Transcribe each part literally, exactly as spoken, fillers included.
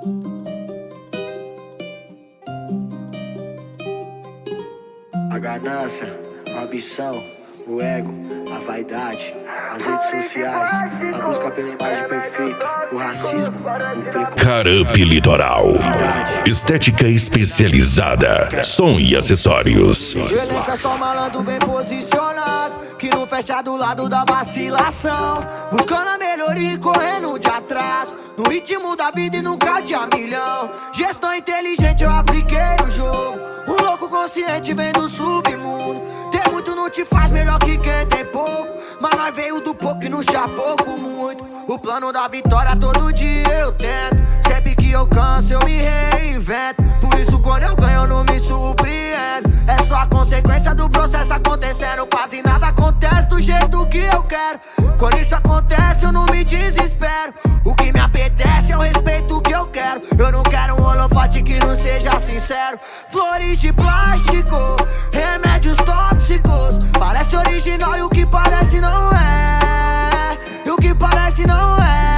A ganância, a ambição, o ego, a vaidade, as redes sociais, a busca pela imagem perfeita, o racismo, o preconceito. Carup Litoral, estética especializada, som e acessórios. Elenco é só malandro bem posicionado, que não fecha do lado da vacilação, buscando a melhoria e correndo de atrás, no ritmo da vida e nunca de a milhão. Gestão inteligente eu apliquei o jogo, um louco consciente vem do submundo. Ter muito não te faz melhor que quem tem pouco, mas nós veio do pouco e não chapou com muito. O plano da vitória todo dia eu tento, sempre que eu canso eu me reinvento. Por isso quando eu ganho eu não me surpreendo, é só a consequência do processo acontecendo. Quase nada acontece do jeito que eu quero, quando isso acontece eu não me desespero. O que me apetece é o respeito que eu quero, eu não quero um holofote que não seja sincero. Flores de plástico, remédios tóxicos, parece original e o que parece não é, e o que parece não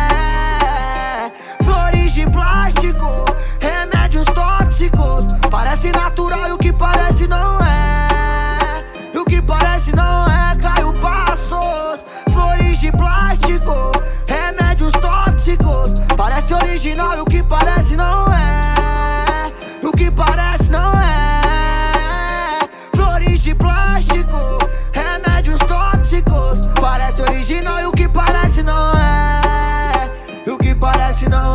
é. Flores de plástico, remédios tóxicos, parece natural e o que parece não é, e o que parece não é. Caio Passos, flores de plástico, remédios tóxicos, parece original e o que parece não é, e o que parece não é. Flores de plástico, remédios tóxicos, parece original e o que parece não é, e o que parece não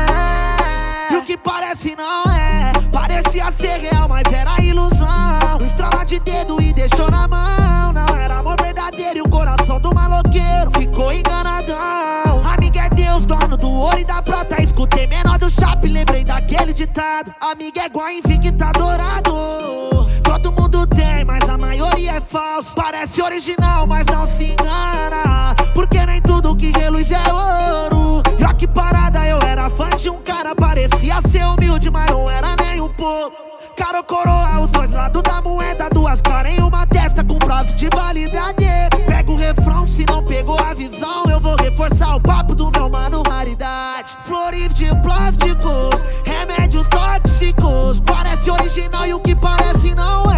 é, e o que parece não é. Parecia ser real, mas era ilusão. Estrala de dedo e deixou na mão. Não era amor verdadeiro e o coração do maloqueiro ficou enganadão. Amigo é Deus, dono do ouro e da prata. Escutei menor do Chape, lembrei daquele ditado: amigo é igual invicta dourado. Todo mundo tem, mas a maioria é falso. Parece original, mas não se engana, porque nem tudo que reluz é ouro. E ó que parada, eu era fã de um cara, parecia ser humilde, mas não era nem um pouco. Cara ou coroa, os dois lados da moeda, duas caras em uma testa com prazo de validade. Pega o refrão, se não pegou a visão, eu vou reforçar o papo do meu mano raridade. Flores de plásticos, remédios tóxicos, parece original e o que parece não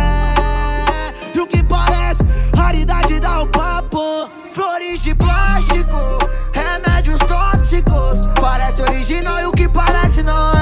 é, e o que parece raridade dá o papo. Flores de plástico, remédios tóxicos, parece original e o que parece não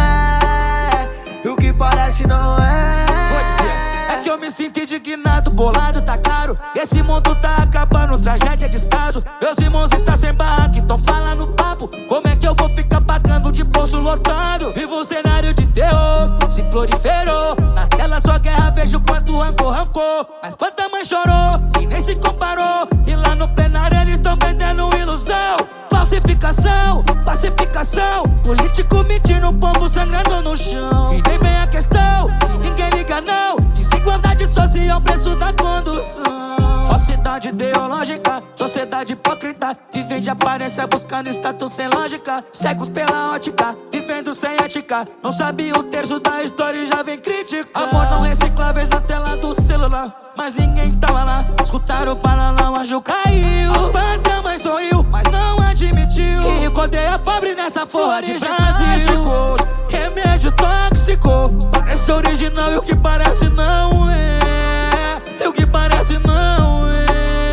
é, e o que parece não é. Vou dizer, é que eu me sinto indignado, bolado tá caro, esse mundo tá acabando, tragédia descaso. Meus irmãos tá sem barraca, então fala no papo, como é que eu vou ficar pagando de bolso lotado? Vivo um cenário de terror, se proliferou, na tela só guerra, vejo quanto rancor rancou, mas quanta mãe chorou e nem se comparou. E lá no plenário eles tão vendendo ilusão, falsificação, pacificação, político mentindo, o povo sangrando no chão. E nem vem a questão, que ninguém liga não, desigualdade social, preço da condução. Falsidade ideológica, sociedade hipócrita, vivem de aparência buscando status sem lógica. Cegos pela ótica, vivendo sem ética, não sabia o terço da história e já vem criticar. Amor não recicláveis na tela do celular, mas ninguém tava lá, escutaram para lá, o anjo caiu. A pátria mãe sorriu, mas não admitiu que rico odeia pobre nessa porra de Brasil. Remédio tóxico, parece original e o que parece não é, e o que parece não é.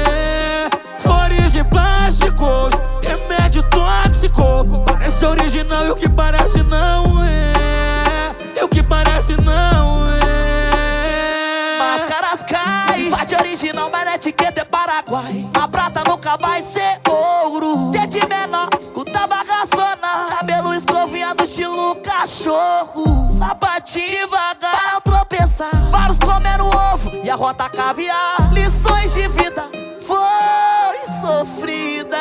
Flores de plásticos, remédio tóxico, parece original e o que parece não é, e o que parece não é. Máscaras caem, faz de original, mas na etiqueta é Paraguai. A prata nunca vai ser ouro. Tete menor, escutava racionar, cabelo escovinhado estilo cachorro, sapatinho devagar para não tropeçar, vários comendo ovo e a rota caviar. Lições de vida foi sofrida.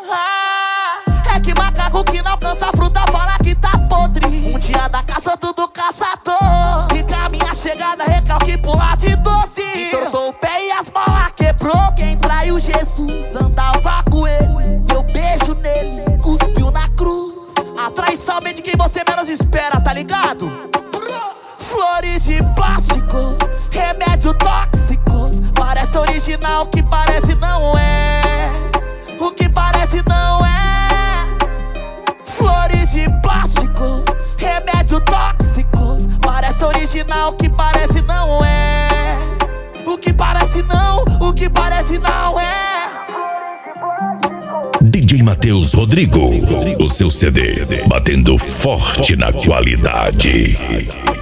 É que macaco que não alcança a fruta fala que tá podre. Um dia da caça tudo caçador, fica a minha chegada, recalque pular de doce. Entortou o pé e as molas quebrou. Quem traiu Jesus andava com ele, eu beijo nele, cuspiu na cruz. A traição vem de quem você menos espera, tá ligado? Flores de plástico, remédio tóxicos, parece original, o que parece não é, o que parece não é. Flores de plástico, remédio parece não é. D J Matheus Rodrigo, o seu C D batendo forte na qualidade.